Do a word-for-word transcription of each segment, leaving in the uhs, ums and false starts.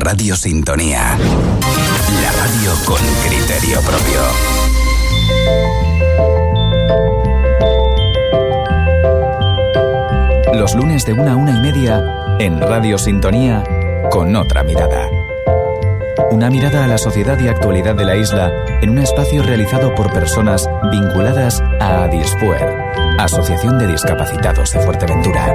Radio Sintonía. La radio con criterio propio. Los lunes de una a una y media en Radio Sintonía con otra mirada. Una mirada a la sociedad y actualidad de la isla en un espacio realizado por personas vinculadas a ADISPUER, Asociación de Discapacitados de Fuerteventura.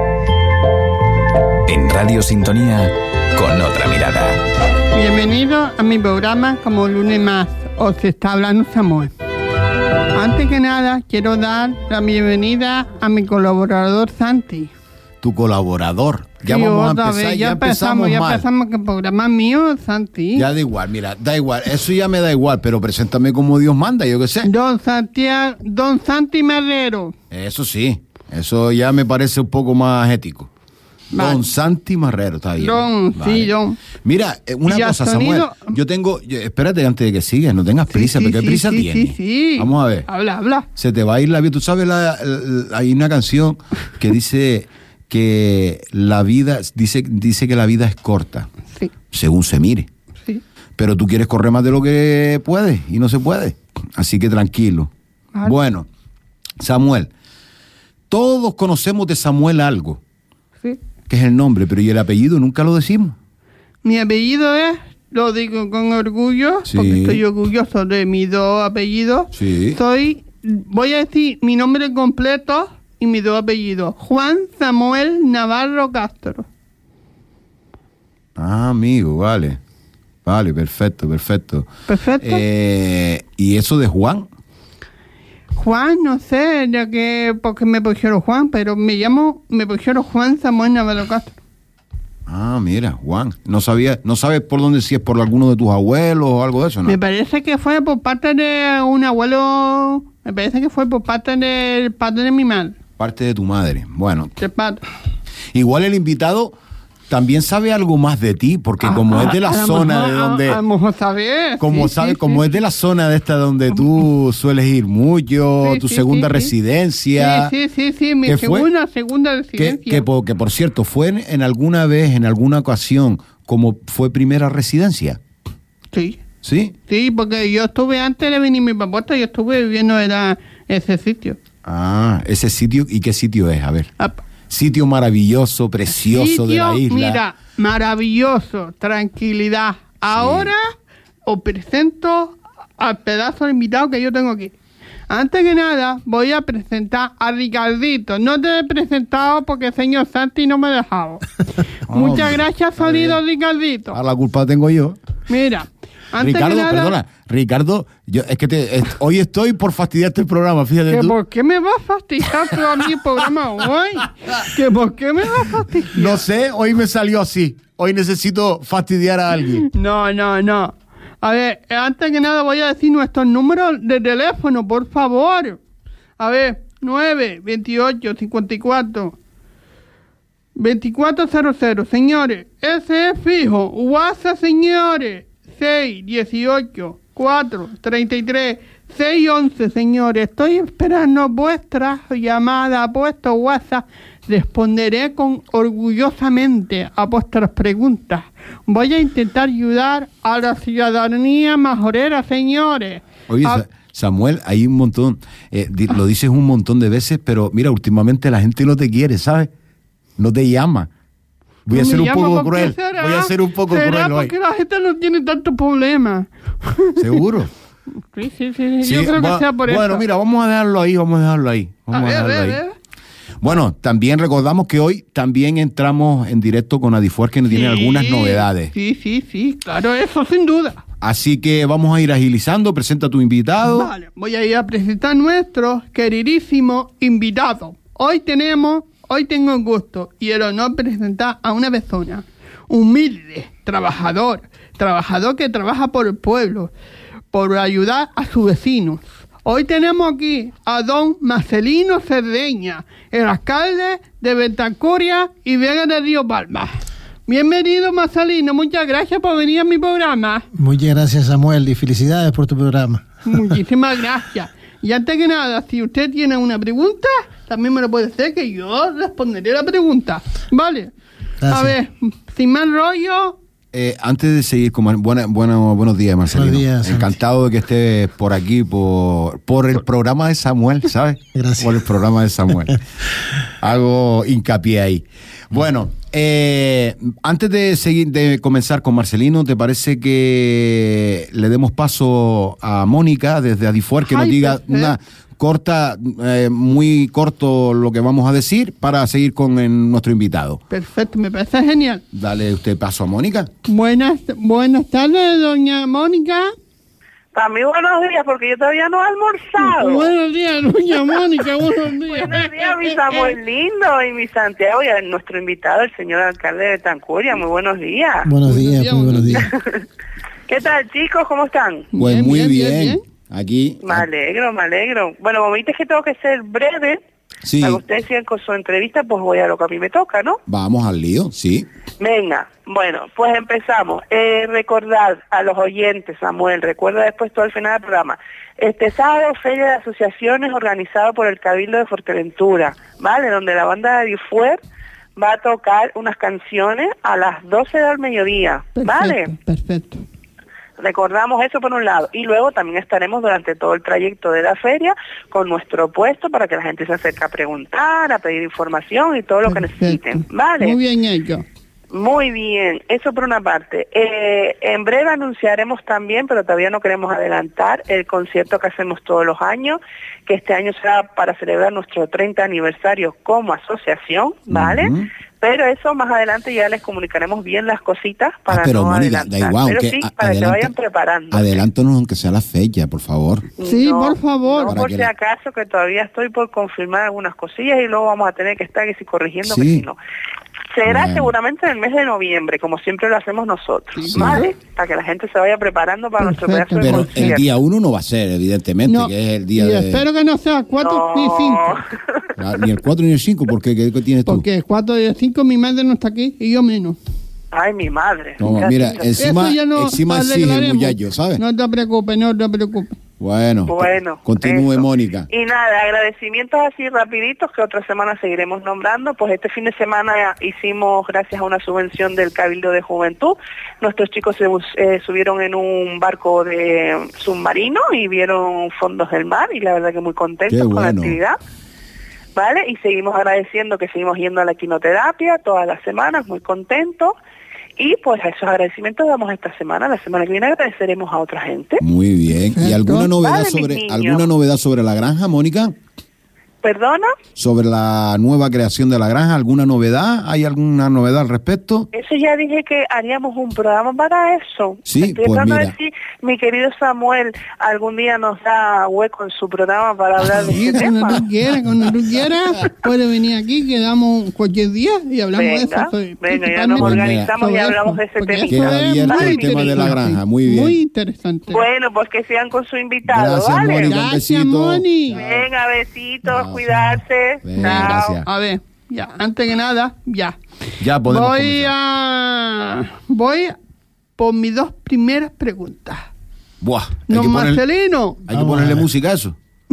En Radio Sintonía con otra mirada. Bienvenido a mi programa Como lunes más. Os está hablando Samuel. Antes que nada, quiero dar la bienvenida a mi colaborador Santi. Tu colaborador. Ya Sí, vamos a otra empezar, vez, ya, ya empezamos, ya mal. empezamos que el programa es mío, Santi. Ya da igual, mira, da igual, eso ya me da igual, pero preséntame como Dios manda, yo qué sé. Don Santiago, Don Santi Marrero. Eso sí, eso ya me parece un poco más ético. Vale. Don Santi Marrero, está bien. Don, Vale. sí, don. Mira, eh, una Y al cosa, sonido- Samuel, yo tengo, yo- espérate antes de que sigas, no tengas prisa, Sí, porque sí, ¿qué prisa sí, tienes? Sí, sí, Vamos a ver. Habla, habla. Se te va a ir la vida. Tú sabes, la, la- hay una canción que dice que la vida, dice, dice que la vida es corta, Sí, según se mire. sí. Pero tú quieres correr más de lo que puedes y no se puede. Así que tranquilo. Vale. Bueno, Samuel, todos conocemos de Samuel algo, Sí. que es el nombre, pero ¿y el apellido? Nunca lo decimos. Mi apellido es, lo digo con orgullo, Sí. porque estoy orgulloso de mis dos apellidos. Sí. Soy, voy a decir mi nombre completo y mis dos apellidos. Juan Samuel Navarro Castro. Ah, amigo, vale. Vale, perfecto, perfecto. Perfecto. Eh, ¿Y eso de Juan? Juan, no sé, ya que porque me pusieron Juan, pero me llamo, me pusieron Juan Samuel Navarro Castro. Ah, mira, Juan. No sabía, no sabes por dónde, si es por alguno de tus abuelos o algo de eso, ¿no? Me parece que fue por parte de un abuelo, me parece que fue por parte del padre de mi madre, Parte de tu madre. Bueno, del padre. igual el invitado también sabe algo más de ti, porque como Ah, es de la a lo zona mejor- de a- donde... A lo mejor sabe. Como sí, sabes, sí, como sí. es de la zona de esta donde tú sueles ir mucho, Sí, tu sí, segunda sí, sí. residencia. Sí, sí, sí, sí, mi ¿Qué fue? segunda, segunda Que, residencia. que, por, que por cierto, fue en, en alguna vez, en alguna ocasión, como fue primera residencia. Sí, ¿Sí? sí, porque yo estuve antes de venir mi papota, yo estuve viviendo en la- ese sitio. Ah, ese sitio. ¿Y qué sitio es? A ver. Ah, Sitio maravilloso, precioso de la sitio, isla. Mira, maravilloso, tranquilidad. Ahora os presento al pedazo de invitado que yo tengo aquí. Antes que nada, voy a presentar a Ricardito. No te he presentado porque el señor Santi no me ha dejado. Muchas Hombre, gracias, está sonido bien. Ricardito. Ahora la culpa tengo yo. Mira, antes Ricardo, que nada, perdona. Ricardo, yo es que te, es- hoy estoy por fastidiarte el programa, fíjate ¿que tú. ¿por qué me vas a fastidiar todo a mí el programa hoy? ¿Que por qué me vas a fastidiar? No sé, hoy me salió así. Hoy necesito fastidiar a alguien. No, no, no. A ver, antes que nada voy a decir nuestros números de teléfono, por favor. A ver, nueve, veintiocho, cincuenta y cuatro, veinticuatro cero cero. Señores, ese es fijo. WhatsApp, señores. seis, dieciocho, cuatro, treinta y tres, seis, once, señores. Estoy esperando vuestras llamadas, vuestros WhatsApp. Responderé con orgullosamente a vuestras preguntas. Voy a intentar ayudar a la ciudadanía majorera, señores. Oye, A- Sa- Samuel, hay un montón, eh, di- lo dices un montón de veces, pero mira, últimamente la gente no te quiere, ¿sabes? No te llama. Voy a No ser me un llama, poco ¿por qué cruel. será? Voy a ser un poco ¿Será cruel hoy. porque la gente no tiene tantos problemas? ¿Seguro? Sí, sí, sí. Sí, Yo creo que bu- sea por Bueno, eso. mira, vamos a dejarlo ahí, vamos a dejarlo ahí. A Vamos a, ver, a dejarlo ver, a ahí. ver. Bueno, también recordamos que hoy también entramos en directo con Adifuer, que nos tiene Sí, algunas novedades. Sí, sí, sí, claro, eso sin duda. Así que vamos a ir agilizando. Presenta a tu invitado. Vale, voy a ir a presentar nuestro queridísimo invitado. Hoy tenemos, hoy tengo el gusto y el honor de presentar a una persona humilde, trabajador, trabajador que trabaja por el pueblo, por ayudar a sus vecinos. Hoy tenemos aquí a don Marcelino Cerdeña, el alcalde de Betancurria y Vega de Río Palma. Bienvenido, Marcelino, muchas gracias por venir a mi programa. Muchas gracias, Samuel, y felicidades por tu programa. Muchísimas gracias. Y antes que nada, si usted tiene una pregunta, también me lo puede hacer, que yo responderé la pregunta. Vale. Gracias. A ver, sin más rollo, Eh, antes de seguir, con Mar- buena, bueno, buenos días, Marcelino. Buenos días, Santi. Encantado de que estés por aquí, por, por el programa de Samuel, ¿sabes? Gracias. Por el programa de Samuel. Hago hincapié ahí. Bueno, eh, antes de seguir, de comenzar con Marcelino, ¿te parece que le demos paso a Mónica desde Adifuer, que nos Ay, diga perfecto. una corta, eh, muy corto lo que vamos a decir para seguir con el- nuestro invitado? Perfecto, me parece genial. Dale usted paso a Mónica. Buenas, buenas tardes, doña Mónica. Para mí buenos días, porque yo todavía no he almorzado. Buenos días, doña Mónica, buenos días. Buenos días, mi Samuel lindo y mi Santiago y a nuestro invitado, el señor alcalde de Tancuria. Muy buenos días. Buenos Buenos días, días, muy buenos días. ¿Qué tal, chicos? ¿Cómo están? Pues Bien, muy bien, bien. bien, bien. Aquí. Me alegro, me alegro. Bueno, como viste que tengo que ser breve, Sí. para que ustedes sigan con su entrevista, pues voy a lo que a mí me toca, ¿no? Vamos al lío, sí. Venga, bueno, pues empezamos. Eh, recordad a los oyentes, Samuel, recuerda después todo el final del programa. Este sábado, Feria de Asociaciones organizado por el Cabildo de Fuerteventura, ¿vale? Donde la banda de Adifuer va a tocar unas canciones a las doce del mediodía, ¿vale? Perfecto, perfecto. Recordamos eso por un lado. Y luego también estaremos durante todo el trayecto de la feria con nuestro puesto para que la gente se acerque a preguntar, a pedir información y todo lo que Perfecto. necesiten, ¿vale? Muy bien hecho. Muy bien, eso por una parte. Eh, en breve anunciaremos también, pero todavía no queremos adelantar, el concierto que hacemos todos los años, que este año será para celebrar nuestro treinta aniversario como asociación, ¿vale? Ujú. Pero eso más adelante ya les comunicaremos bien las cositas para Ah, pero no Mónica, adelantar. da igual, pero que sí, a- para adelanta- que vayan preparando. Adelántanos aunque sea la fecha, por favor. Sí, por favor. No, Para por que si la- acaso, que todavía estoy por confirmar algunas cosillas y luego vamos a tener que estar que si corrigiendo que Sí. si no. Será Bueno. seguramente en el mes de noviembre, como siempre lo hacemos nosotros, Sí. ¿vale? Para que la gente se vaya preparando para nuestro Perfecto. pedazo de Pero concierto. el día uno no va a ser, evidentemente, No, que es el día y de... espero que no sea cuatro ni cinco. Ah, ni el cuatro ni el cinco, porque ¿qué, qué tienes tú? Porque cuatro y cinco mi madre no está aquí y yo menos. Ay, mi madre. No, Ya mira, sí. encima, Eso ya no encima exige el arreglaremos. muchacho, ¿sabes? No te preocupes, no te preocupes. Bueno, Bueno, continúe, eso. Mónica. Y nada, agradecimientos así rapiditos que otra semana seguiremos nombrando. Pues este fin de semana hicimos, gracias a una subvención del Cabildo de Juventud, nuestros chicos se bus- eh, subieron en un barco de submarino y vieron fondos del mar y la verdad que muy contentos Qué con la bueno. actividad. ¿Vale? Y seguimos agradeciendo que seguimos yendo a la quinoterapia todas las semanas, muy contentos. Y pues a esos agradecimientos damos esta semana. La semana que viene agradeceremos a otra gente. Muy bien. ¿Y Perfecto. alguna novedad Vale, mis sobre niños. alguna novedad sobre la granja, Mónica? ¿Perdona? Sobre la nueva creación de la granja, ¿alguna novedad? ¿Hay alguna novedad al respecto? Eso ya dije que haríamos un programa para eso. Sí, Estoy pues esperando a mira. ver si mi querido Samuel algún día nos da hueco en su programa para hablar de Sí, este cuando tema. tú quieras, cuando tú quieras, puedes venir aquí, quedamos cualquier día y hablamos de Venga, eso. soy- venga, ya principalmente nos Pues mira, organizamos y sobre hablamos eso, de ese porque tema. eso Queda es abierto muy el tema de la interesante, granja, muy bien. Muy interesante. Bueno, pues que sigan con su invitado, Gracias, ¿vale? Mónica. Un Gracias, besito. Moni. Venga, besitos, Gracias. cuidarse. Venga, Chao. gracias. A ver, ya, antes que nada, ya. Ya podemos Voy comenzar. a... Voy por mis dos primeras preguntas. Buah, hay Don que, poner- Marcelino, hay que Vamos ponerle a ver. música a eso.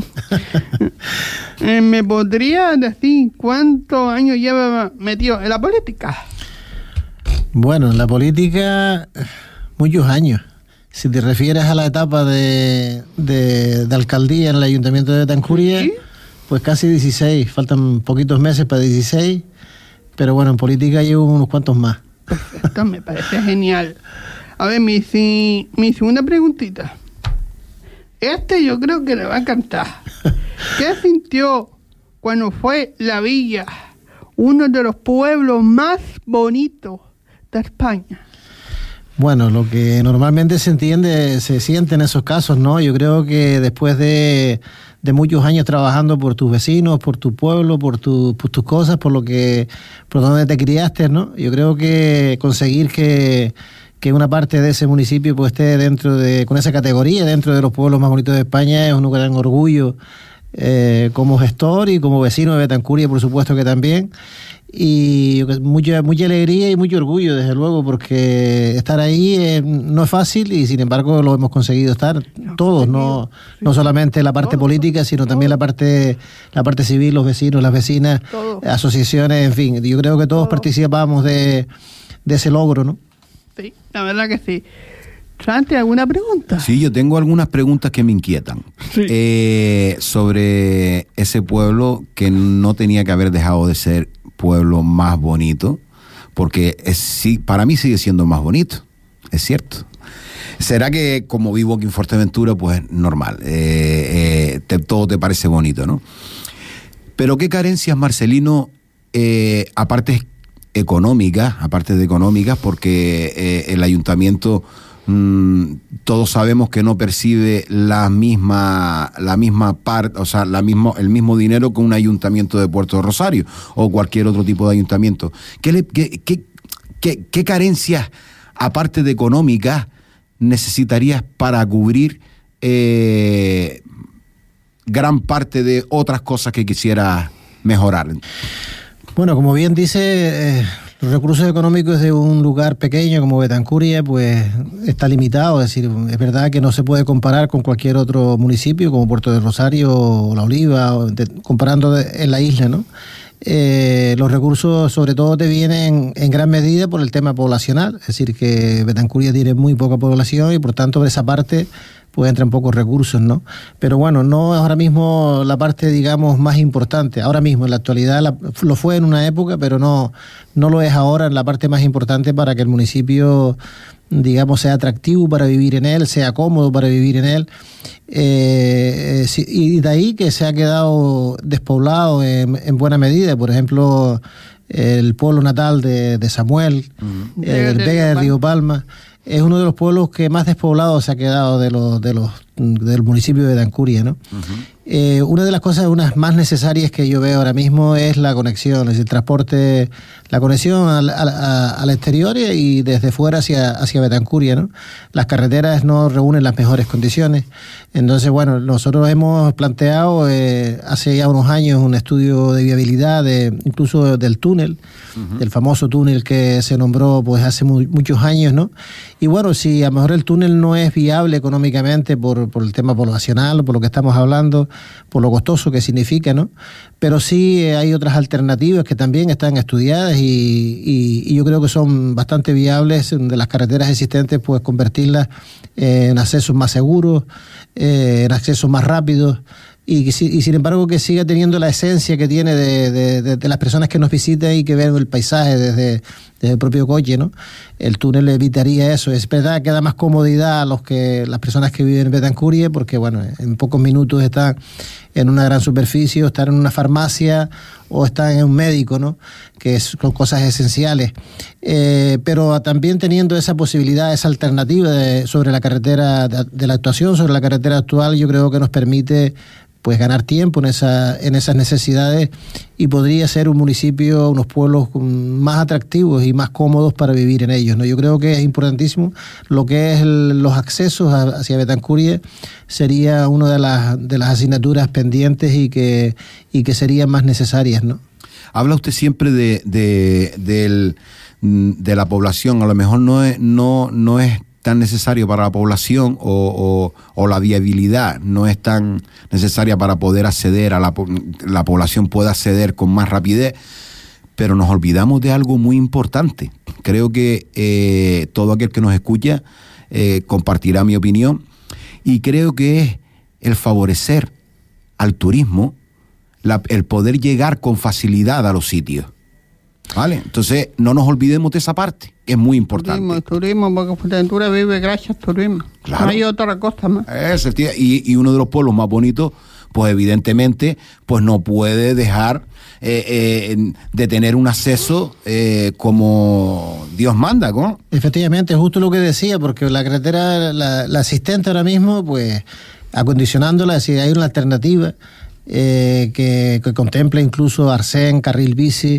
eh, ¿me podría decir cuántos años lleva metido en la política? Bueno, en la política, muchos años. Si te refieres a la etapa de, de, de alcaldía en el Ayuntamiento de Tancuria, ¿Sí? pues casi dieciséis. Faltan poquitos meses para dieciséis. Pero bueno, en política llevo unos cuantos más. Esto me parece genial. A ver, mi, si- mi segunda preguntita. Este yo creo que le va a encantar. ¿Qué sintió cuando fue la villa, uno de los pueblos más bonitos de España? Bueno, lo que normalmente se entiende, se siente en esos casos, ¿no? Yo creo que después de, de muchos años trabajando por tus vecinos, por tu pueblo, por, tu, por tus cosas, por lo que, por donde te criaste, ¿no? Yo creo que conseguir que, que una parte de ese municipio pues esté dentro de, con esa categoría, dentro de los pueblos más bonitos de España, es un gran orgullo eh, como gestor y como vecino de Betancuria, por supuesto que también. Y yo que- mucha mucha alegría y mucho orgullo, desde luego, porque estar ahí eh, no es fácil y sin embargo lo hemos conseguido estar todos, no no solamente la parte Todos, política, sino también la parte la parte civil, los vecinos, las vecinas, Todos. asociaciones, en fin. Yo creo que todos Todos. participamos de, de ese logro, ¿no? Sí, la verdad que sí. Santi, ¿alguna pregunta? Sí, yo tengo algunas preguntas que me inquietan. Sí. Eh, sobre ese pueblo que no tenía que haber dejado de ser pueblo más bonito, porque es, sí, para mí sigue siendo más bonito, es cierto. ¿Será que como vivo aquí en Fuerteventura, pues normal, eh, eh, te, todo te parece bonito, ¿no? Pero ¿qué carencias, Marcelino, eh, aparte económicas, aparte de económicas, porque eh, el ayuntamiento... Mm, todos sabemos que no percibe la misma la misma parte, o sea, la mismo, el mismo dinero que un ayuntamiento de Puerto Rosario o cualquier otro tipo de ayuntamiento. ¿Qué, le, qué, qué, qué, qué carencias, aparte de económicas, necesitarías para cubrir eh, gran parte de otras cosas que quisieras mejorar? Bueno, como bien dice... Eh... Los recursos económicos de un lugar pequeño como Betancuria, pues está limitado, es decir, es verdad que no se puede comparar con cualquier otro municipio como Puerto del Rosario o La Oliva, o de, comparando de, en la isla, ¿no? Eh, los recursos sobre todo te vienen en gran medida por el tema poblacional, es decir, que Betancuria tiene muy poca población y por tanto por esa parte pues entran pocos recursos, ¿no? Pero bueno, no es ahora mismo la parte, digamos, más importante. Ahora mismo, en la actualidad, la, lo fue en una época, pero no, no lo es ahora en la parte más importante para que el municipio, digamos, sea atractivo para vivir en él, sea cómodo para vivir en él. Eh, y de ahí que se ha quedado despoblado en, en buena medida. Por ejemplo, el pueblo natal de, de Samuel, uh-huh. el Vega de Río Palma, es uno de los pueblos que más despoblado se ha quedado de los, de los, del municipio de Betancuria, ¿no? Uh-huh. Eh, una de las cosas unas más necesarias que yo veo ahora mismo es la conexión, es decir, el transporte, la conexión al, al, al exterior y desde fuera hacia, hacia Betancuria, ¿no? Las carreteras no reúnen las mejores condiciones. Entonces, bueno, nosotros hemos planteado eh, hace ya unos años un estudio de viabilidad, de, incluso del túnel, uh-huh. del famoso túnel que se nombró pues hace muy, muchos años, ¿no? Y bueno, si a lo mejor el túnel no es viable económicamente por, por el tema poblacional, por lo que estamos hablando, por lo costoso que significa, ¿no? Pero sí hay otras alternativas que también están estudiadas y, y, y yo creo que son bastante viables de las carreteras existentes, pues convertirlas en accesos más seguros, eh, en accesos más rápidos. Y, y sin embargo que siga teniendo la esencia que tiene de, de, de, de las personas que nos visitan y que ven el paisaje desde, desde el propio coche, ¿no? El túnel evitaría eso. Es verdad que da más comodidad a los que las personas que viven en Betancuria, porque bueno, en pocos minutos están en una gran superficie, o están en una farmacia, o están en un médico, ¿no? Que son cosas esenciales. Eh, pero también teniendo esa posibilidad, esa alternativa de, sobre la carretera de, de la actuación, sobre la carretera actual, yo creo que nos permite pues ganar tiempo en esa en esas necesidades y podría ser un municipio, unos pueblos más atractivos y más cómodos para vivir en ellos, ¿no? Yo creo que es importantísimo lo que es el, los accesos hacia Betancuria, sería una de las de las asignaturas pendientes y que y que serían más necesarias, ¿no? Habla usted siempre de de del, de la población, a lo mejor no es no no es tan necesario para la población o, o, o la viabilidad no es tan necesaria para poder acceder a la, la población pueda acceder con más rapidez, pero nos olvidamos de algo muy importante. Creo que eh, todo aquel que nos escucha eh, compartirá mi opinión y creo que es el favorecer al turismo, la, el poder llegar con facilidad a los sitios. ¿Vale? Entonces, no nos olvidemos de esa parte, que es muy importante. Turismo, turismo, porque Fuerteventura vive gracias al turismo. Claro. No hay otra cosa más. Es, y, y uno de los pueblos más bonitos, pues evidentemente, pues no puede dejar eh, eh, de tener un acceso eh, como Dios manda, ¿no? Efectivamente, es justo lo que decía, porque la carretera, la, la asistente ahora mismo, pues acondicionándola, si hay una alternativa eh, que, que contempla incluso arcén, carril bici,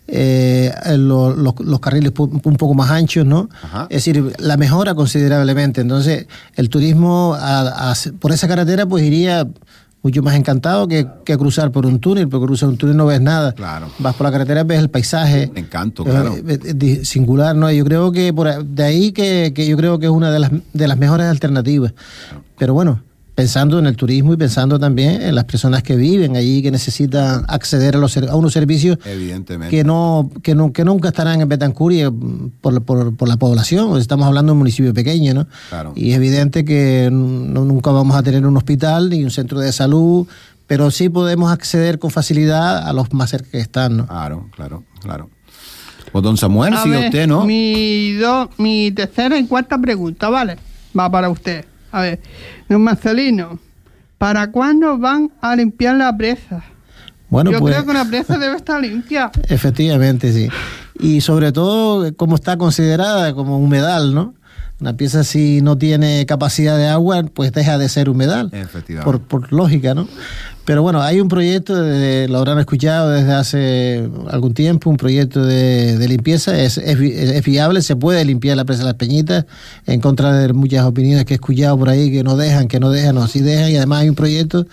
Eh, lo, lo, los carriles un poco más anchos, ¿no? Ajá. Es decir, la mejora considerablemente. Entonces, el turismo a, a, por esa carretera pues iría mucho más encantado que, que cruzar por un túnel, porque cruzar un túnel no ves nada. Claro. Vas por la carretera, ves el paisaje. Me encanto, claro. Es, es, es singular, ¿no? Yo creo que por de ahí que, que yo creo que es una de las de las mejores alternativas. Claro. Pero bueno, pensando en el turismo y pensando también en las personas que viven allí, que necesitan acceder a, los, a unos servicios que no, que no que nunca estarán en Betancuria por, por, por la población. Estamos hablando de un municipio pequeño, ¿no? Claro. Y es evidente que no, nunca vamos a tener un hospital ni un centro de salud, pero sí podemos acceder con facilidad a los más cerca que están, ¿no? Claro, claro, claro. Pues don Samuel, A sigue ver, usted, ¿no? Mi, do, mi tercera y cuarta pregunta, ¿vale? Va para usted. A ver, don Marcelino, ¿para cuándo van a limpiar la presa? Bueno, Yo pues, creo que la presa debe estar limpia. Efectivamente, sí. Y sobre todo, como está considerada como humedal, ¿no? Una pieza, si no tiene capacidad de agua, pues deja de ser humedal. Efectivamente. Por, por lógica, ¿no? Pero bueno, hay un proyecto, de, lo habrán escuchado desde hace algún tiempo, un proyecto de, de limpieza. Es, es, es viable, se puede limpiar la presa de las Peñitas, en contra de muchas opiniones que he escuchado por ahí que no dejan, que no dejan, no, sí dejan. Y además hay un proyecto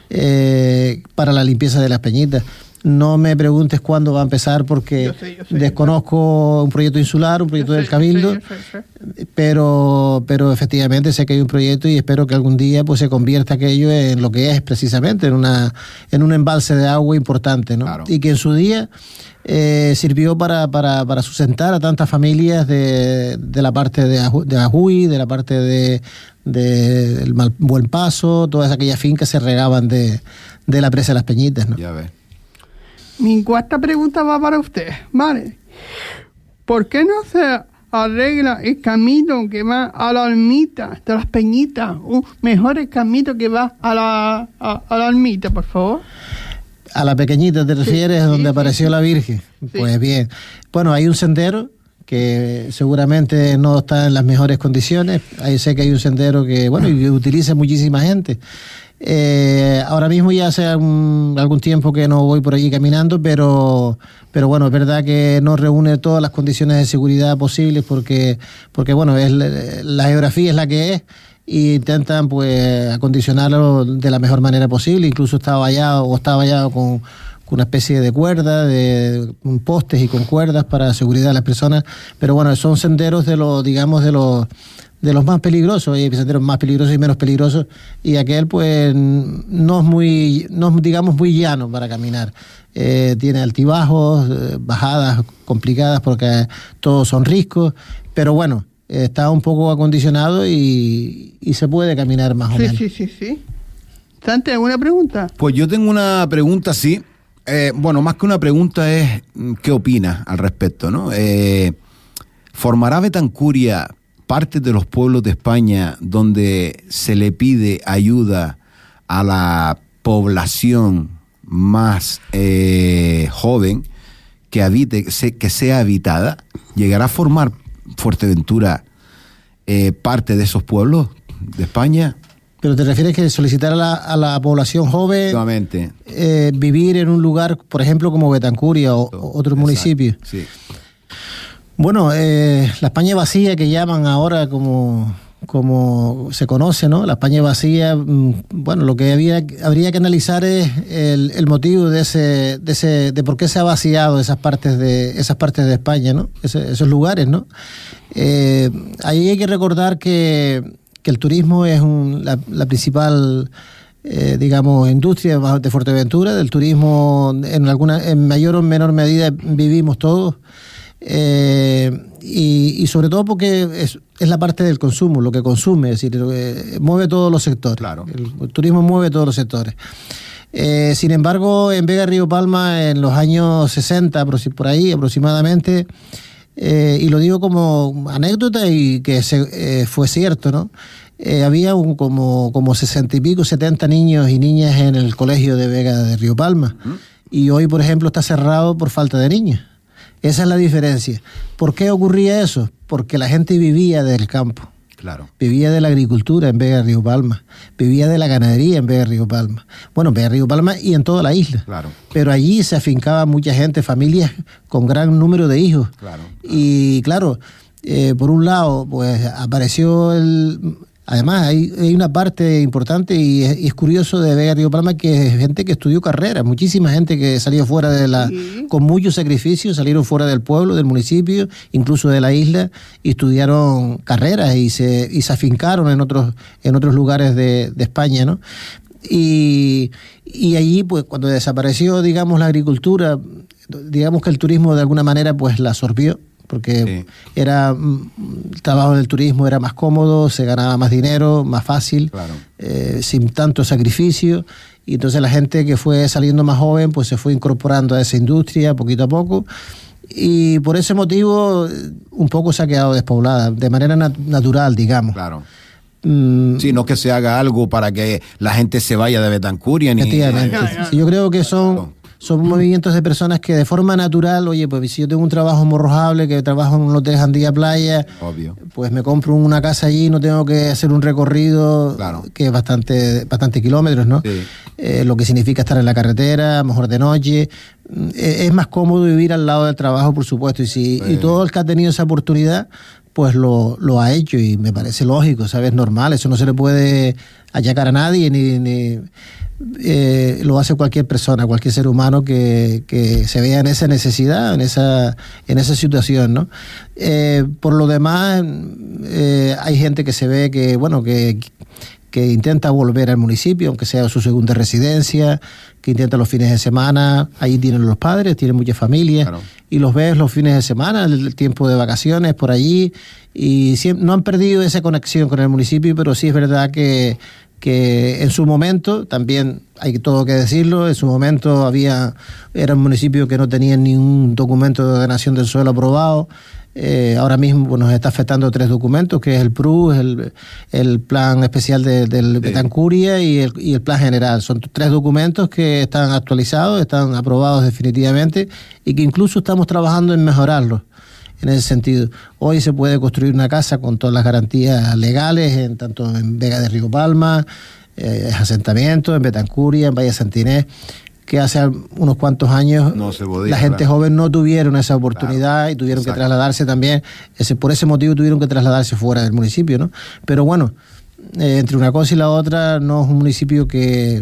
eh, para la limpieza de las Peñitas. No me preguntes cuándo va a empezar porque Yo sé, yo sé, desconozco un proyecto insular, un proyecto Yo sé, del Cabildo, yo sé, yo sé. pero pero efectivamente sé que hay un proyecto y espero que algún día pues se convierta aquello en lo que es precisamente, en una en un embalse de agua importante, ¿no? Claro. Y que en su día eh, sirvió para, para, para sustentar a tantas familias de, de la parte de, Aju, de Ajuy, de la parte de, de el Mal, Buen Paso, todas aquellas fincas se regaban de, de la presa de las Peñitas, ¿no? Ya ves. Mi cuarta pregunta va para usted, ¿vale? ¿Por qué no se arregla el camino que va a la ermita de las Peñitas? Un mejor el camino que va a la, a, a la ermita, por favor. A la Pequeñita te refieres, sí, donde sí, apareció sí. la Virgen. Sí. Pues bien. Bueno, hay un sendero que seguramente no está en las mejores condiciones. Ahí sé que hay un sendero que, bueno, y que utiliza muchísima gente. Eh, ahora mismo ya hace algún, algún tiempo que no voy por allí caminando, pero pero bueno, es verdad que no reúne todas las condiciones de seguridad posibles porque, porque bueno, es la, la geografía es la que es y intentan pues acondicionarlo de la mejor manera posible. Incluso está vallado o está vallado con, con una especie de cuerda, de con postes y con cuerdas para seguridad de las personas, pero bueno, son senderos de los, digamos, de los de los más peligrosos, hay senderos más peligrosos y menos peligrosos, y aquel pues no es muy, no es, digamos, muy llano para caminar. Eh, tiene altibajos, eh, bajadas complicadas porque todos son riscos, pero bueno, eh, está un poco acondicionado y, y se puede caminar más o Sí, menos. sí, sí, sí. ¿Sante, alguna pregunta? Pues yo tengo una pregunta, sí. Eh, bueno, más que una pregunta es ¿qué opina al respecto, no? Eh, ¿Formará Betancuria parte de los pueblos de España donde se le pide ayuda a la población más eh, joven que habite, que sea habitada? ¿Llegará a formar Fuerteventura eh, parte de esos pueblos de España? ¿Pero te refieres que solicitar a la, a la población joven Nuevamente. eh, vivir en un lugar, por ejemplo, como Betancuria o, o otro Exacto, municipio? Sí. Bueno, eh, la España vacía que llaman ahora como, como se conoce, ¿no? La España vacía, bueno, lo que había, habría que analizar es el, el motivo de ese, de ese, de por qué se ha vaciado esas partes de, esas partes de España, ¿no? Ese, esos lugares, ¿no? Eh, ahí hay que recordar que, que el turismo es un, la, la principal Eh, digamos, industria de Fuerteventura. Del turismo en alguna, en mayor o menor medida vivimos todos, eh, y, y sobre todo porque es, es la parte del consumo, lo que consume, es decir, eh, mueve todos los sectores. Claro. El, el turismo mueve todos los sectores. Eh, sin embargo, en Vega Río Palma, en los años sesenta, por ahí aproximadamente, eh, y lo digo como anécdota y que se, eh, fue cierto, ¿no? Eh, había un, como, como sesenta y pico, setenta niños y niñas en el colegio de Vega de Río Palma. ¿Mm? Y hoy, por ejemplo, está cerrado por falta de niños. Esa es la diferencia. ¿Por qué ocurría eso? Porque la gente vivía del campo. Claro. Vivía de la agricultura en Vega de Río Palma. Vivía de la ganadería en Vega de Río Palma. Bueno, en Vega de Río Palma y en toda la isla. Claro. Pero allí se afincaba mucha gente, familias con gran número de hijos. Claro. claro. Y claro, eh, por un lado, pues apareció el... Además, hay, hay una parte importante y es, y es curioso de Vega de Río Palma que es gente que estudió carrera, muchísima gente que salió fuera de la, sí. con muchos sacrificios, salieron fuera del pueblo, del municipio, incluso de la isla, y estudiaron carreras y se, y se afincaron en otros, en otros lugares de, de España, ¿no? Y, y allí, pues, cuando desapareció, digamos, la agricultura, digamos que el turismo de alguna manera, pues, la absorbió. Porque sí. era el trabajo en el turismo era más cómodo, se ganaba más dinero, más fácil, claro. eh, sin tanto sacrificio, y entonces la gente que fue saliendo más joven pues se fue incorporando a esa industria poquito a poco, y por ese motivo un poco se ha quedado despoblada, de manera nat- natural, digamos. Claro. Mm. Sí, no que se haga algo para que la gente se vaya de Betancuria. Ni... Efectivamente. Sí, yo creo que son... Claro. Son movimientos de personas que de forma natural, oye, pues si yo tengo un trabajo morrojable, que trabajo en un hotel Jandía Playa, obvio, pues me compro una casa allí, no tengo que hacer un recorrido, claro, que es bastante, bastante kilómetros, ¿no? Sí. Eh, lo que significa estar en la carretera, mejor de noche. Eh, es más cómodo vivir al lado del trabajo, por supuesto, y si sí. y todo el que ha tenido esa oportunidad, pues lo, lo ha hecho, y me parece lógico, ¿sabes? Normal, eso no se le puede achacar a nadie, ni... ni Eh, lo hace cualquier persona, cualquier ser humano que, que se vea en esa necesidad, en esa, en esa situación, ¿no? Eh, por lo demás, eh, hay gente que se ve que, bueno, que, que intenta volver al municipio, aunque sea su segunda residencia, que intenta los fines de semana, ahí tienen los padres, tienen muchas familias, claro, y los ves los fines de semana, el, el tiempo de vacaciones por allí, y siempre, no han perdido esa conexión con el municipio, pero sí es verdad que que en su momento, también hay todo que decirlo, en su momento había era un municipio que no tenía ningún documento de ordenación del suelo aprobado. Eh, ahora mismo pues, nos está afectando tres documentos, que es el P R U, el, el plan especial de, del sí. Betancuria y el, y el plan general. Son tres documentos que están actualizados, están aprobados definitivamente, y que incluso estamos trabajando en mejorarlos. En ese sentido, hoy se puede construir una casa con todas las garantías legales, en, tanto en Vega de Río Palma, eh, asentamiento, en Betancuria, en Valle Santinés, que hace unos cuantos años no se podía, la gente claro. joven no tuvieron esa oportunidad, claro, y tuvieron exacto. que trasladarse también, ese, por ese motivo tuvieron que trasladarse fuera del municipio, ¿no? Pero bueno, eh, entre una cosa y la otra, no es un municipio que,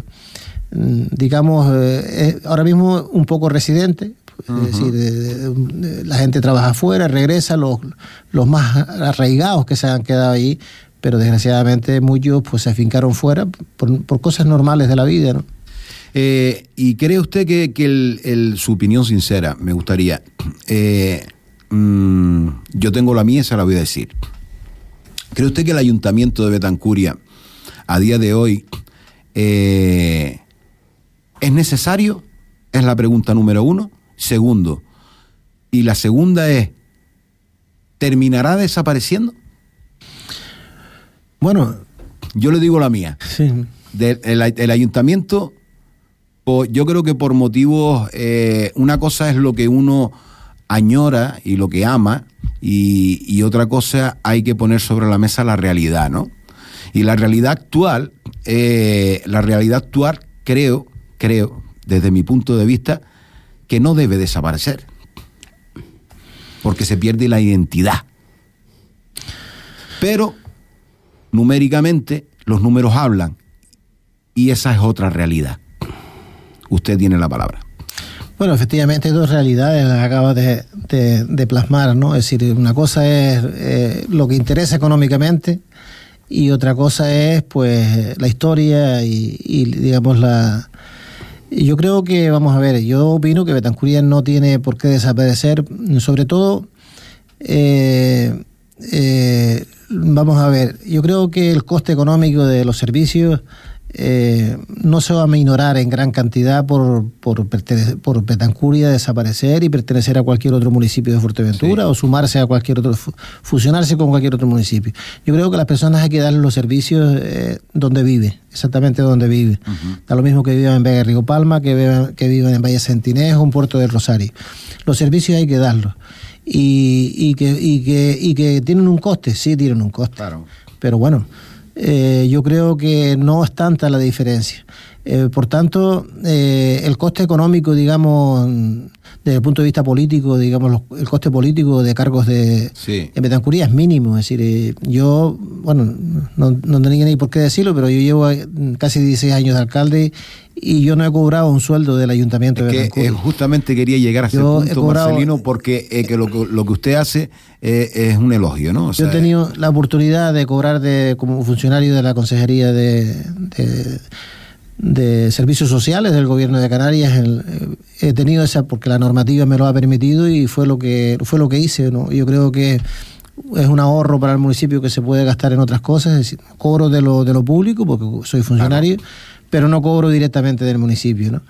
digamos, eh, es ahora mismo un poco residente. Uh-huh. Es decir, de, de, de, la gente trabaja afuera, regresa, los, los más arraigados que se han quedado ahí, pero desgraciadamente muchos pues se afincaron fuera por, por cosas normales de la vida, ¿no? Eh, ¿Y cree usted que, que el, el, su opinión sincera, me gustaría, eh, mmm, yo tengo la mía, esa la voy a decir. ¿Cree usted que el Ayuntamiento de Betancuria a día de hoy eh, es necesario? Es la pregunta número uno. Segundo, y la segunda es, ¿terminará desapareciendo? Bueno, yo le digo la mía. Sí. De, el, el ayuntamiento, pues, yo creo que por motivos, eh, una cosa es lo que uno añora y lo que ama, y, y otra cosa hay que poner sobre la mesa la realidad, ¿no? Y la realidad actual, eh, la realidad actual creo, creo, desde mi punto de vista, que no debe desaparecer, porque se pierde la identidad. Pero, numéricamente, los números hablan, y esa es otra realidad. Usted tiene la palabra. Bueno, efectivamente hay dos realidades, las acabas de, de, de plasmar, ¿no? Es decir, una cosa es eh, lo que interesa económicamente, y otra cosa es, pues, la historia y, y digamos, la... Yo creo que, vamos a ver, yo opino que Betancuria no tiene por qué desaparecer, sobre todo, eh, eh, vamos a ver, yo creo que el coste económico de los servicios eh, no se va a minorar en gran cantidad por, por, por Betancuria desaparecer y pertenecer a cualquier otro municipio de Fuerteventura, sí, o sumarse a cualquier otro, fusionarse con cualquier otro municipio. Yo creo que a las personas hay que darles los servicios eh, donde vive, exactamente donde vive. Uh-huh. Da lo mismo que vivan en Vega de Río Palma, que vivan, que vivan en Valle Santinés o en Puerto del Rosario. Los servicios hay que darlos. Y, y, que, y, que, y que tienen un coste, sí tienen un coste. Claro. Pero bueno, eh, yo creo que no es tanta la diferencia. Eh, por tanto, eh, el coste económico, digamos, desde el punto de vista político, digamos, los, el coste político de cargos de Sí. en Betancuría es mínimo. Es decir, eh, yo, bueno, no, no tenía ni por qué decirlo, pero yo llevo eh, casi dieciséis años de alcalde y yo no he cobrado un sueldo del ayuntamiento Es de que Betancuria. eh, justamente quería llegar a ese Yo he punto, cobrado- Marcelino, porque eh, que lo, que lo que usted hace eh, es un elogio, ¿no? O Yo he sea, tenido la oportunidad de cobrar de como funcionario de la Consejería de, de, de Servicios Sociales del Gobierno de Canarias. El, eh, he tenido esa porque la normativa me lo ha permitido y fue lo que fue lo que hice, ¿no? Yo creo que es un ahorro para el municipio que se puede gastar en otras cosas. Es decir, cobro de lo de lo público porque soy funcionario, pero no cobro directamente del municipio, ¿no?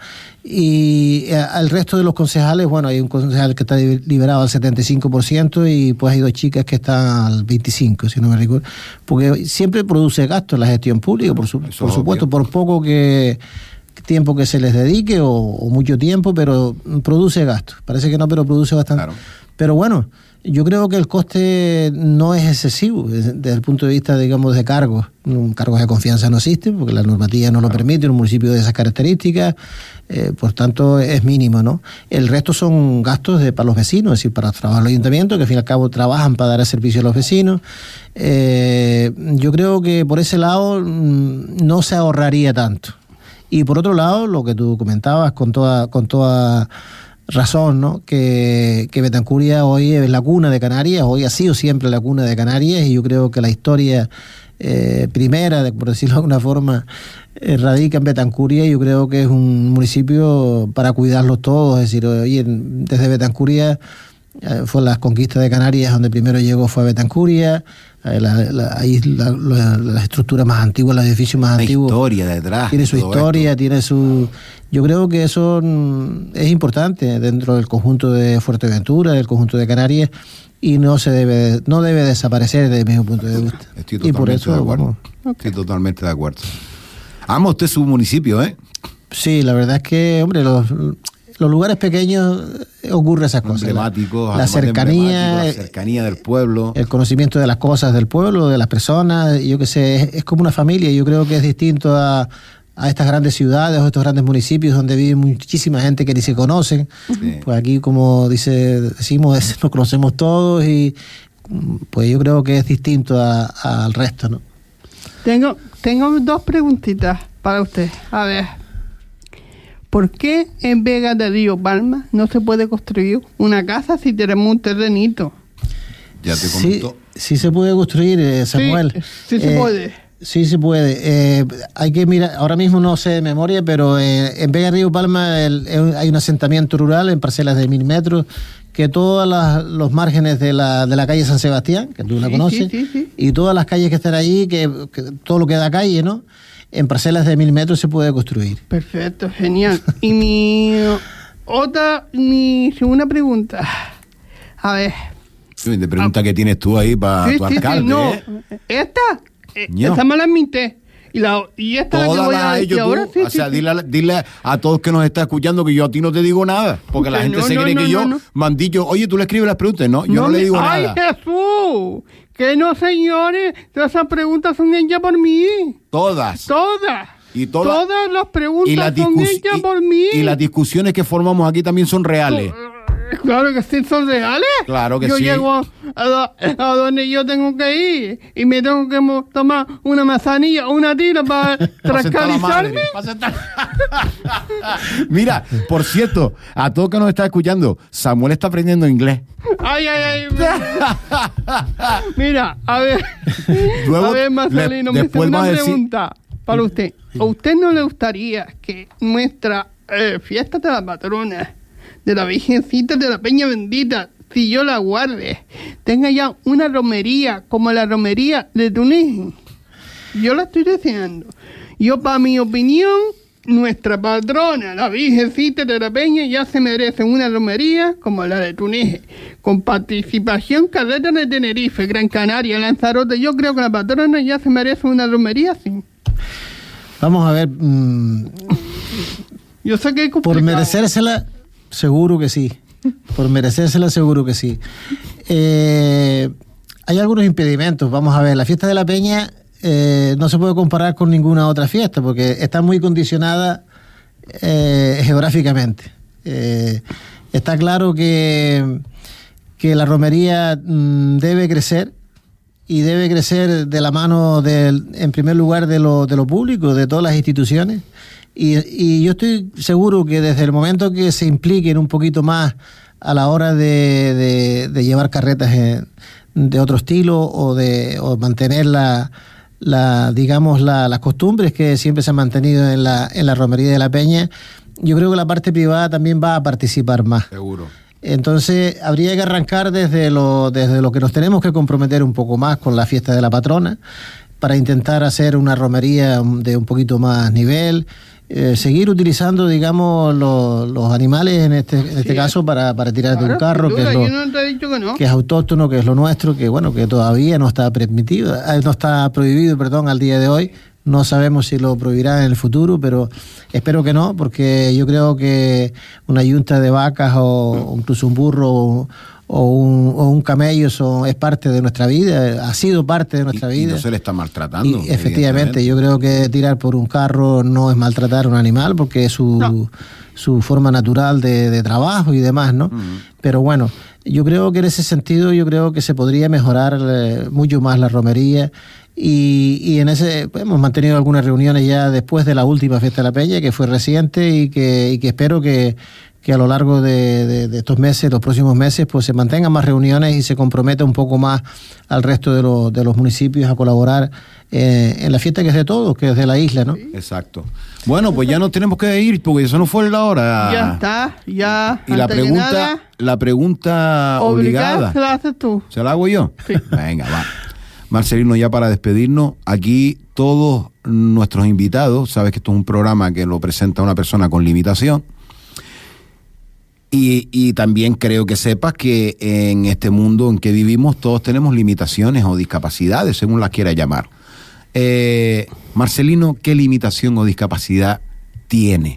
Y eh, al resto de los concejales, bueno, hay un concejal que está li- liberado al setenta y cinco por ciento y pues hay dos chicas que están al veinticinco por ciento, si no me recuerdo, porque siempre produce gastos la gestión pública, por, su- Eso por es supuesto, obvio. por poco que tiempo que se les dedique o, o mucho tiempo, pero produce gastos. Parece que no, pero produce bastante. Claro. Pero bueno, yo creo que el coste no es excesivo desde, desde el punto de vista, digamos, de cargos. Mm, Cargos de confianza no existen porque la normativa no lo permite en un municipio de esas características, eh, por tanto es mínimo, ¿no? El resto son gastos de, para los vecinos, es decir, para trabajar los ayuntamientos, que al fin y al cabo trabajan para dar servicio a los vecinos. Eh, yo creo que por ese lado mm, no se ahorraría tanto. Y por otro lado, lo que tú comentabas con toda, con toda razón, ¿no? Que, que Betancuria hoy es la cuna de Canarias, hoy ha sido siempre la cuna de Canarias, y yo creo que la historia eh, primera, de, por decirlo de alguna forma, eh, radica en Betancuria, y yo creo que es un municipio para cuidarlo todos. Es decir, oye, desde Betancuria eh, fue las conquistas de Canarias, donde primero llegó fue a Betancuria. La, la, ahí la, la, la estructura más antigua, los edificios más una antiguos. historia detrás. Tiene su de todo historia, esto. tiene su... Yo creo que eso mm, es importante dentro del conjunto de Fuerteventura, del conjunto de Canarias, y no se debe no debe desaparecer desde mi punto de vista. Estoy Y totalmente por eso, de acuerdo. vamos, Estoy totalmente de acuerdo. Ama usted su municipio, ¿eh? sí, la verdad es que, hombre, los, los lugares pequeños eh, ocurre esas cosas. Emblemáticos, La, la además de cercanía, emblemáticos, la cercanía del pueblo. el conocimiento de las cosas del pueblo, de las personas, yo qué sé, es, es como una familia. Yo creo que es distinto a, a estas grandes ciudades o estos grandes municipios donde vive muchísima gente que ni se conocen. Sí. Pues aquí, como dice decimos, es- nos conocemos todos, y pues yo creo que es distinto a- a- al resto, ¿no? Tengo, tengo dos preguntitas para usted. A ver, ¿por qué en Vega de Río Palma no se puede construir una casa si tenemos un terrenito? Ya te Sí, comentó. sí se puede construir, eh, Samuel. Sí, sí se Eh, puede. Sí se puede. Eh, hay que mirar, ahora mismo no sé de memoria, pero eh, en Vega Río Palma el- el- hay un asentamiento rural en parcelas de mil metros, que todos las- los márgenes de la, de la calle San Sebastián, que tú la Sí, conoces, sí, sí, sí. y todas las calles que están allí, que, que todo lo que da calle, ¿no? En parcelas de mil metros se puede construir. Perfecto, genial. Y mi otra, mi segunda pregunta. A ver. Sí, te pregunta qué tienes tú ahí para Sí, tu sí, sí, alcalde, no. ¿eh? Esta, eh, Ño. esta me la admité. Y, la, y esta la que Todas voy las a has decir hecho tú. ahora, sí, O sí, sea, sí. dile, a- dile a todos que nos está escuchando que yo a ti no te digo nada. Porque la Que gente no, se no, cree no, que no, yo, no. mandillo, oye, tú le escribes las preguntas. No, yo no, le me- digo ¡Ay, nada. Jesús! Que no, señores. Todas esas preguntas son hechas por mí. Todas. Todas. Y todas- Todas las preguntas Y las, son discus- hechas y- por mí. y las discusiones que formamos aquí también son reales. Claro que sí, son reales. Claro que yo sí. llego a, a- a donde yo tengo que ir y me tengo que mo- tomar una manzanilla o una tira para Pa' sentar la madre, trascalizarme. pa' sentar- Mira, por cierto, a todos que nos está escuchando, Samuel está aprendiendo inglés. Ay, ay, ay. Mira, a ver. Luego, a ver, Marcelino, le- me después hace va a una decir- pregunta para usted. ¿A usted no le gustaría que nuestra eh, fiesta de la patrona, de la Virgencita de la Peña Bendita, si yo la guarde, tenga ya una romería como la romería de Túnez? Yo la estoy deseando. Yo, para mi opinión, nuestra patrona, la Virgencita de la Peña, ya se merece una romería como la de Túnez, con participación carreta de Tenerife, Gran Canaria, Lanzarote. Yo creo que la patrona ya se merece una romería, sí. Vamos a ver, mm, Yo sé que es por complicado. merecérsela, seguro que sí. Por merecérsela, seguro que sí. Eh, hay algunos impedimentos. Vamos a ver, la fiesta de la Peña eh, no se puede comparar con ninguna otra fiesta porque está muy condicionada eh, geográficamente. Eh, está claro que, que la romería mmm, debe crecer y debe crecer de la mano, del, en primer lugar, de lo, de lo público, de todas las instituciones. Y, y yo estoy seguro que desde el momento que se impliquen un poquito más a la hora de, de, de llevar carretas en, de otro estilo o de o mantener la, la digamos la, las costumbres que siempre se han mantenido en la, en la romería de la Peña, yo creo que la parte privada también va a participar más. Seguro. Entonces habría que arrancar desde lo, desde lo que nos tenemos que comprometer un poco más con la fiesta de la patrona para intentar hacer una romería de un poquito más nivel. Eh, seguir utilizando, digamos, lo, los animales en este, en este sí. caso para, para tirar claro, de un carro duda, que, es lo, no te he dicho que, no. que es autóctono, que es lo nuestro, que bueno, que todavía no está permitido, eh, no está prohibido, perdón, al día de hoy. No sabemos si lo prohibirán en el futuro, pero espero que no, porque yo creo que una yunta de vacas o incluso un burro o, o, un, o un camello son, es parte de nuestra vida, ha sido parte de nuestra y, vida. Y no se le está maltratando. Y efectivamente, yo creo que tirar por un carro no es maltratar a un animal, porque es su, no. su forma natural de, de trabajo y demás, ¿no? Uh-huh. Pero bueno, yo creo que en ese sentido, yo creo que se podría mejorar eh, mucho más la romería. Y, y en ese pues, hemos mantenido algunas reuniones ya después de la última fiesta de la Peña, que fue reciente y que, y que espero que, que a lo largo de, de, de estos meses, los próximos meses, pues se mantengan más reuniones y se comprometa un poco más al resto de, lo, de los municipios a colaborar eh, en la fiesta que es de todos, que es de la isla, ¿no? Exacto. Bueno, pues ya nos tenemos que ir porque eso no fue la hora. Ya está, ya. Y la pregunta, nada, la pregunta obligada, obligada, ¿se la haces tú? ¿Se la hago yo? Sí. Venga, va. Marcelino, ya para despedirnos, aquí todos nuestros invitados, sabes que esto es un programa que lo presenta una persona con limitación, y, y también creo que sepas que en este mundo en que vivimos todos tenemos limitaciones o discapacidades, según las quieras llamar. Eh, Marcelino, ¿qué limitación o discapacidad tiene?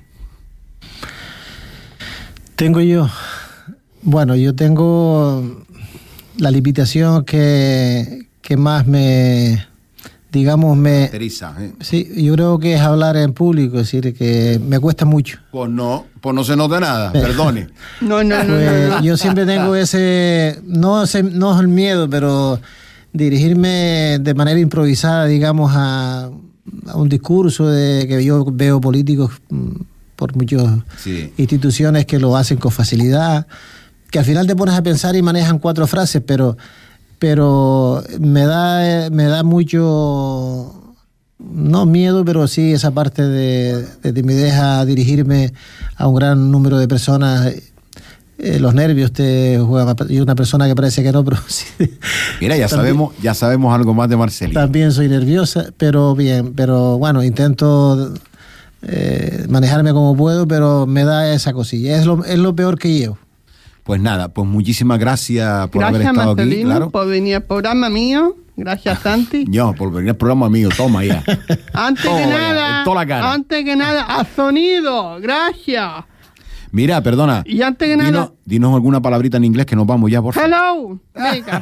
Tengo yo, bueno, yo tengo la limitación que... que más me, digamos, me... Caracteriza, ¿eh? Sí, yo creo que es hablar en público, es decir, que me cuesta mucho. Pues no, pues no se nota nada, perdone. No, no, no, pues no, no. Yo siempre tengo ese, no, ese, no es el miedo, pero dirigirme de manera improvisada, digamos, a, a un discurso de que yo veo políticos por muchas sí. instituciones que lo hacen con facilidad, que al final te pones a pensar y manejan cuatro frases, pero... pero me da me da mucho, no miedo, pero sí esa parte de, de timidez a dirigirme a un gran número de personas. Eh, los nervios te juegan. Y una persona que parece que no, pero sí. Mira, ya también, sabemos ya sabemos algo más de Marcelino. También soy nerviosa, pero bien, pero bueno, intento eh, manejarme como puedo, pero me da esa cosilla. Es lo, es lo peor que llevo. Pues nada, pues muchísimas gracias por gracias, haber estado Marcelino, aquí. Claro. Por venir al programa mío. Gracias, Santi. Yo, por venir al programa mío. Toma ya. Antes Toma que ya, nada, en toda la cara. antes que nada, a sonido. Gracias. Mira, perdona. Y antes que dinos, nada... Dinos alguna palabrita en inglés que nos vamos ya, por favor. Hello. Venga.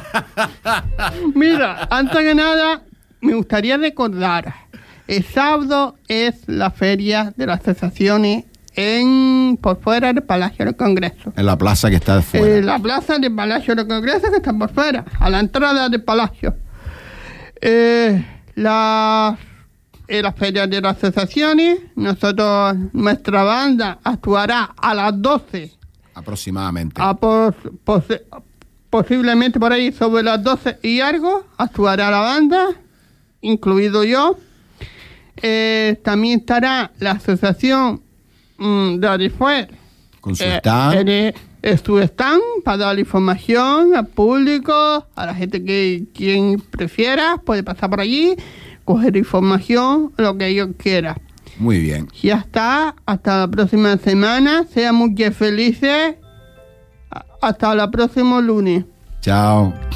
Mira, antes que nada, me gustaría recordar. El sábado es la feria de las sensaciones en por fuera del Palacio del Congreso. En la plaza que está de fuera. En la plaza del Palacio del Congreso que está por fuera, a la entrada del Palacio. Eh, la, en la feria de las sensaciones, nosotros, nuestra banda actuará a las doce. Aproximadamente. A pos, pos, posiblemente por ahí sobre las doce y algo, actuará la banda, incluido yo. Eh, también estará la asociación mm, de Arifuer. Con su stand. Eh, en su stand para dar información al público, a la gente que quien prefiera puede pasar por allí, coger información, lo que ellos quieran. Muy bien. Ya está, hasta la próxima semana, sean muy felices, hasta el próximo lunes. Chao.